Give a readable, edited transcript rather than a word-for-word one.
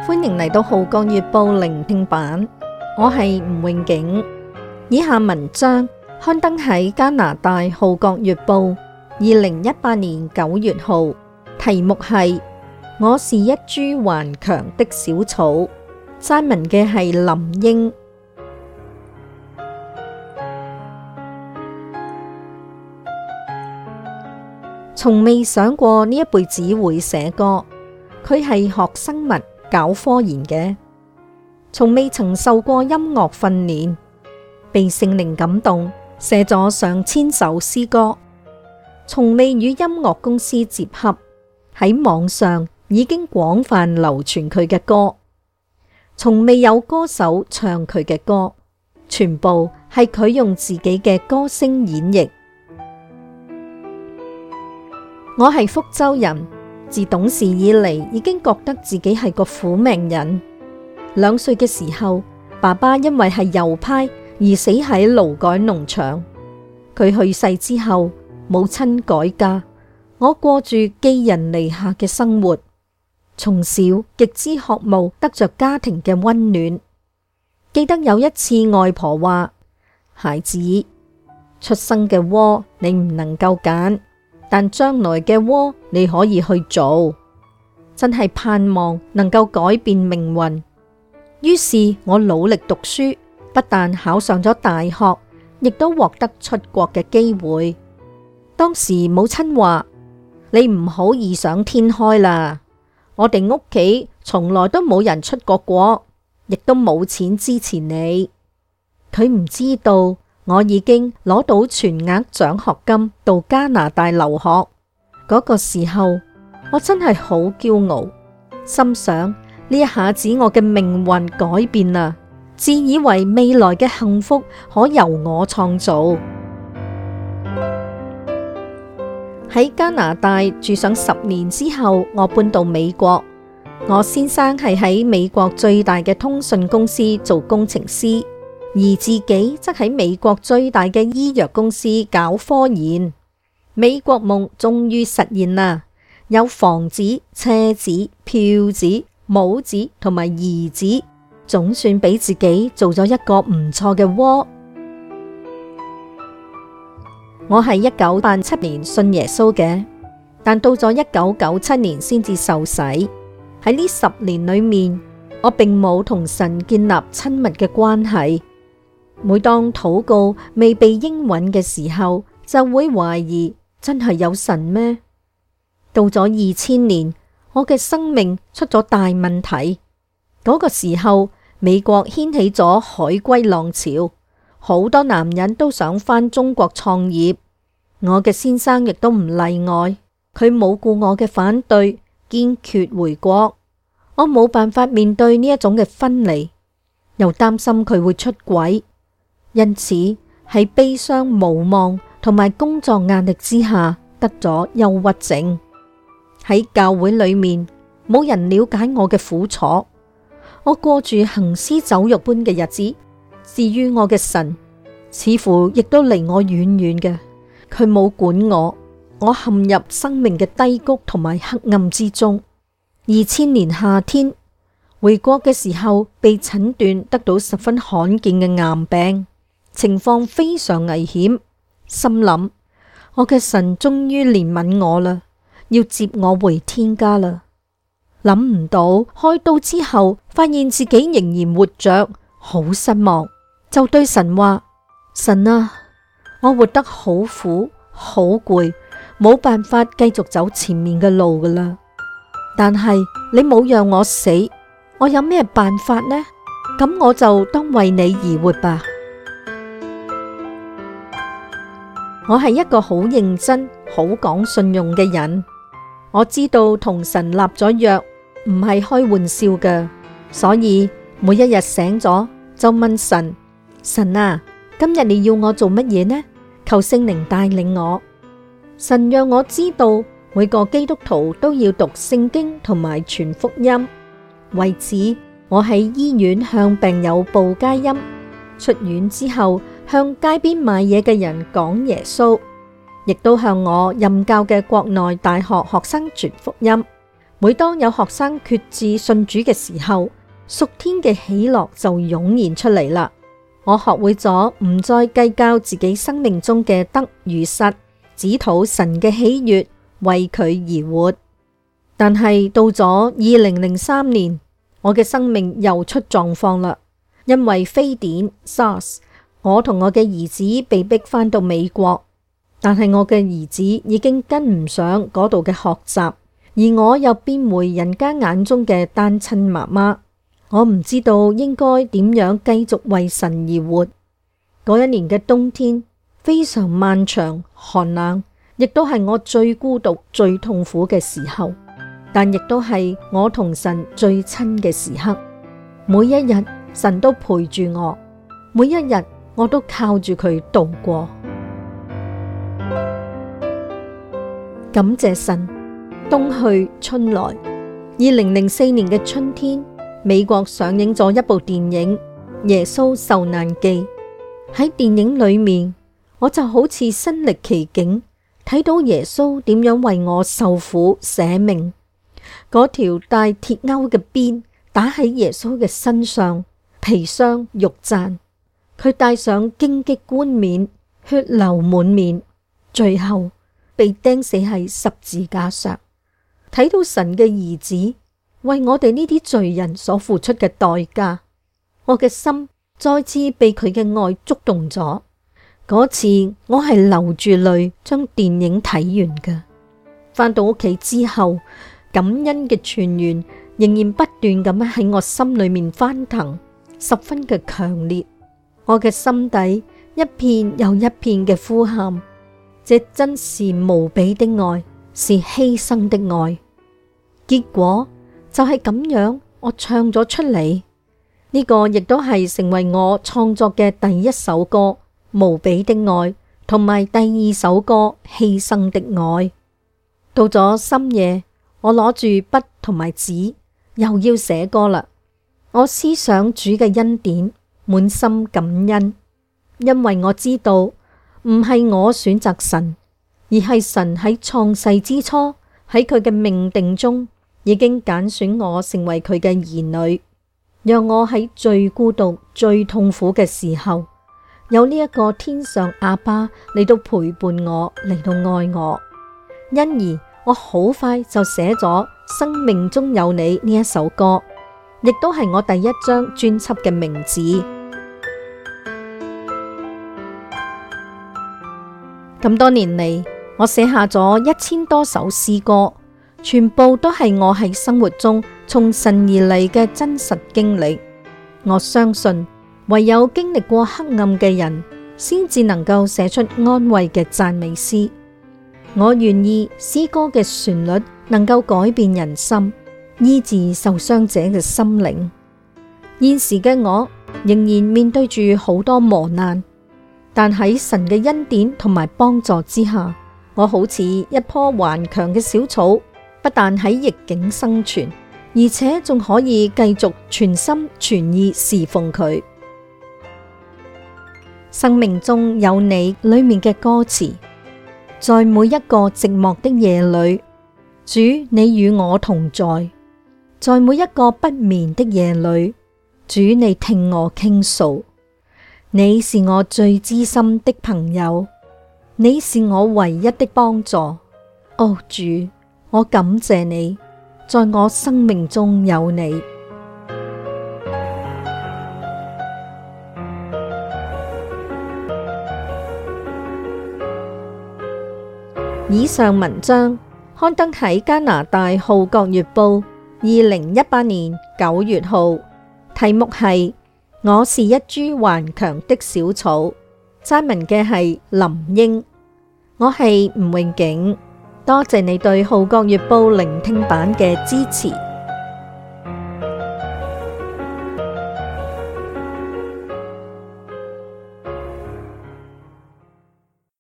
歡迎嚟到《號角月報》聆聽版，我係吳永景。以下文章刊登喺加拿大《號角月報》2018年9月號，題目係我是一株頑強的小草，撰文嘅係林英。從未想過呢一輩子會寫歌，佢係學生物搞科研嘅，從未曾受過音樂訓練，被聖靈感動，寫咗上千首詩歌，從未與音樂公司接洽，喺網上已經廣泛流傳佢嘅歌，從未有歌手唱佢嘅歌，全部係佢用自己嘅歌聲演繹。我係福州人，自懂事以嚟已經覺得自己係個苦命人。2歲嘅時候，爸爸因為係右派而死喺勞改農場。佢去世之後，母親改嫁，我過住寄人籬下嘅生活。從小極之渴慕得着家庭嘅溫暖。記得有一次外婆話：孩子，出生嘅窩你唔能夠揀，但將來嘅窩你可以去做，真係盼望能夠改變命運。於是我努力讀書，不但考上咗大學，亦都獲得出國嘅機會。當時母親話：你唔好異想天開啦，我哋屋企從來都冇人出過國，亦都冇錢支持你。佢唔知道我已經攞到全額獎學金到加拿大留學。嗰個時候，我真係好驕傲，心想呢一下子我嘅命運改變啦，自以為未來嘅幸福可由我創造。喺加拿大住上10年之後，我搬到美國。我先生係喺美國最大嘅通訊公司做工程師，而自己則喺美國最大嘅醫藥公司搞科研。美國夢終於實現啦，有房子、車子、票子、帽子同埋兒子，總算俾自己做咗一個唔錯嘅窩。我係1987年信耶穌嘅，但到咗1997年先至受洗。喺呢10年裏面，我並冇同神建立親密嘅關係。每當禱告未被應允嘅時候，就會懷疑真係有神咩？到咗2000年，我嘅生命出咗大問題。嗰個時候，美國掀起咗海歸浪潮，好多男人都想返中國創業。我嘅先生亦都唔例外，佢冇顧我嘅反對，堅決回國。我冇辦法面對呢一種嘅分離，又擔心佢會出軌，因此喺悲傷無望同埋工作壓力之下，得咗憂鬱症。喺教會裏面，冇人了解我嘅苦楚，我過住行屍走肉般嘅日子。至於我嘅神，似乎亦都離我遠遠嘅，佢冇管我。我陷入生命嘅低谷同埋黑暗之中。2000年夏天回國嘅時候，被診斷得到十分罕見嘅癌病，情況非常危險。心諗我嘅神終於憐憫我啦，要接我回天家啦。諗唔到開刀之後，發現自己仍然活着，好失望，就對神話：神啊，我活得好苦好攰，冇辦法繼續走前面嘅路噶啦。但係你冇讓我死，我有咩辦法呢？咁我就當為你而活吧。我係一個好認真、好講信用嘅人。我知道同神立咗約唔係開玩笑嘅，所以每一日醒咗就問神：神啊，今日你要我做乜嘢呢？求聖靈帶領我。神讓我知道每個基督徒都要讀聖經同埋傳福音。為此，我喺醫院向病友報佳音，出院之後向街邊買嘢嘅人講耶穌，亦都向我任教嘅國內大學學生傳福音。 每當有學生決志信主嘅時候，屬天嘅喜樂就湧現出嚟啦。我學會咗唔再計較自己生命中嘅得與失，只討神嘅喜悅，為佢而活。但係到咗2003年，我嘅生命又出狀況啦。因為非典 SARS， 我同我嘅兒子被逼返到美國，但係我嘅兒子已經跟唔上嗰度嘅學習，而我又變回人家眼中嘅單親媽媽。我唔知道應該點樣繼續為神而活。嗰一年嘅冬天非常漫長寒冷，亦都係我最孤獨最痛苦嘅時候，但亦都係我同神最親嘅時刻。每一日神都陪住我，每一日我都靠住佢度過。感謝神，冬去春來。2004年嘅春天，美國上映咗一部電影《耶穌受難記》。喺電影裏面，我就好似身歷其境，睇到耶穌點樣為我受苦捨命。嗰條帶鐵鈎嘅鞭打喺耶穌嘅身上，皮傷肉綻，佢戴上荊棘冠冕，血流滿面，最後被釘死喺十字架上。睇到神嘅兒子為我哋呢啲罪人所付出嘅代價，我嘅心再次被佢嘅愛觸動咗。嗰次我係流住淚將電影睇完嘅。返到屋企之後，感恩嘅泉源仍然不斷咁喺我心裏面翻騰，十分嘅強烈。我嘅心底一片又一片嘅呼喊，這真是無比的愛，是犧牲的愛。結果就係咁樣，我唱咗出嚟。呢個亦都係成為我創作嘅第一首歌《無比的愛》，同埋第二首歌《犧牲的愛》。到咗深夜，我攞住筆同埋紙，又要寫歌啦。我思想主嘅恩典，滿心感恩，因為我知道唔係我選擇神，而係神喺創世之初喺佢嘅命定中已經揀選我成為佢嘅兒女，讓我喺最孤獨最痛苦嘅時候，有呢一個天上阿爸嚟到陪伴我，嚟到愛我。因而我好快就寫咗《生命中有你》呢一首歌，亦都係我第一張專輯嘅名字。咁多年嚟，我寫下咗1000多首詩歌，全部都係我喺生活中從神而嚟嘅真實經歷。我相信唯有經歷過黑暗嘅人，先至能夠寫出安慰嘅讚美詩。我願意詩歌嘅旋律能夠改變人心，醫治受傷者嘅心靈。現時嘅我仍然面對住好多磨難，但喺神嘅恩典同埋幫助之下，我好似一棵頑強嘅小草，不但喺逆境生存，而且仲可以繼續全心全意侍奉佢。生命中有你裏面嘅歌詞，在每一個寂寞的夜裏，主你與我同在；在每一個不眠的夜裏，主你聽我傾訴。你是我最知心的朋友，你是我唯一的幫助。哦主，我感謝你，在我生命中有你。以上文章刊登喺加拿大《號角月報》2018年9月號，題目係我是一株頑強的小草，撰文嘅係林英。我係吳詠景，多謝你對《號角月報》聆聽版嘅支持。